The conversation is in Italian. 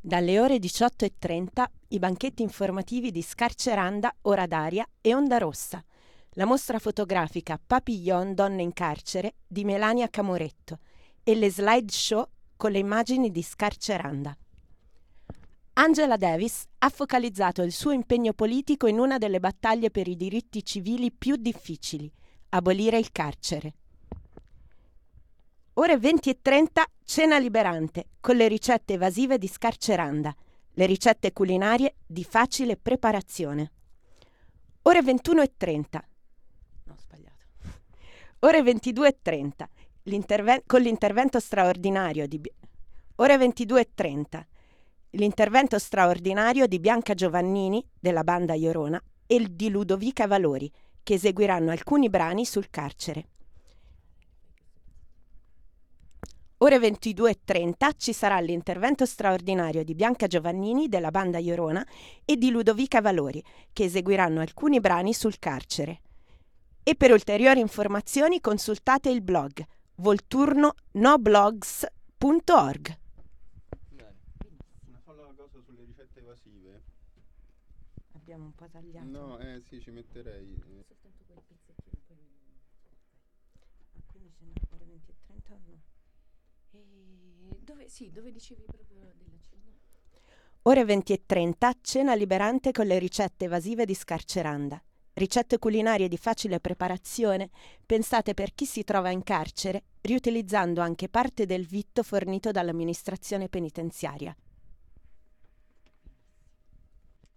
Dalle ore 18:30 i banchetti informativi di Scarceranda, Ora d'Aria e Onda Rossa. La mostra fotografica Papillon Donne in carcere di Melania Camoretto e le slideshow con le immagini di Scarceranda. Angela Davis ha focalizzato il suo impegno politico in una delle battaglie per i diritti civili più difficili, abolire il carcere. Ore 20:30 cena liberante con le ricette evasive di Scarceranda, le ricette culinarie di facile preparazione. Ore 21:30. No, ho sbagliato. Ore 22:30 con l'intervento straordinario di Ore 22:30 l'intervento straordinario di Bianca Giovannini della banda Iorona e di Ludovica Valori, che eseguiranno alcuni brani sul carcere. Ore 22:30 ci sarà l'intervento straordinario di Bianca Giovannini della banda Iorona e di Ludovica Valori, che eseguiranno alcuni brani sul carcere. E per ulteriori informazioni consultate il blog volturnonoblogs.org. Una sola cosa sulle ricette evasive. Abbiamo un po' tagliato. No, sì, ci metterei. Soltanto quel pezzettino, poi quindi ce n'è ore 20:30 o no? Dove dicevi proprio della cena? Ore 20:30 cena liberante con le ricette evasive di Scarceranda. Ricette culinarie di facile preparazione, pensate per chi si trova in carcere, riutilizzando anche parte del vitto fornito dall'amministrazione penitenziaria.